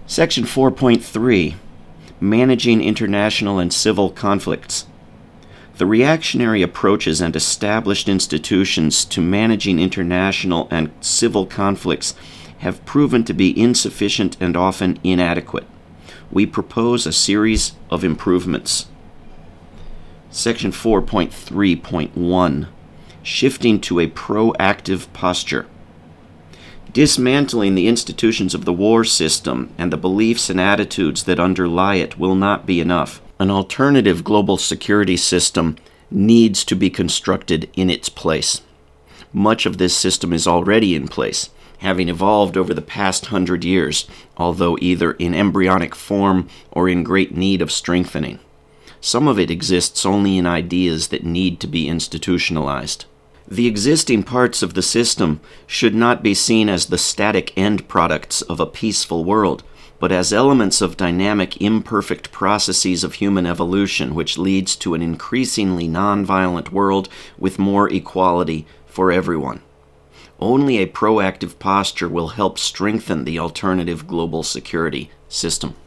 Section 4.3, Managing International and Civil Conflicts. The reactionary approaches and established institutions to managing international and civil conflicts have proven to be insufficient and often inadequate. We propose a series of improvements. Section 4.3.1, Shifting to a Proactive Posture. Dismantling the institutions of the war system and the beliefs and attitudes that underlie it will not be enough. An alternative global security system needs to be constructed in its place. Much of this system is already in place, having evolved over the past 100 years, although either in embryonic form or in great need of strengthening. Some of it exists only in ideas that need to be institutionalized. The existing parts of the system should not be seen as the static end products of a peaceful world, but as elements of dynamic, imperfect processes of human evolution, which leads to an increasingly nonviolent world with more equality for everyone. Only a proactive posture will help strengthen the alternative global security system.